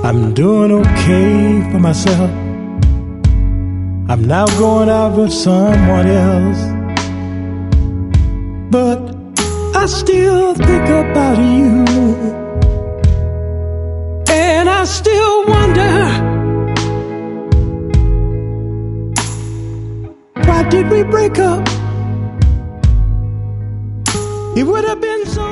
I'm doing okay for myself. I'm now going out with someone else, but I still think about you, and I still wonder, why did we break up? It would have been so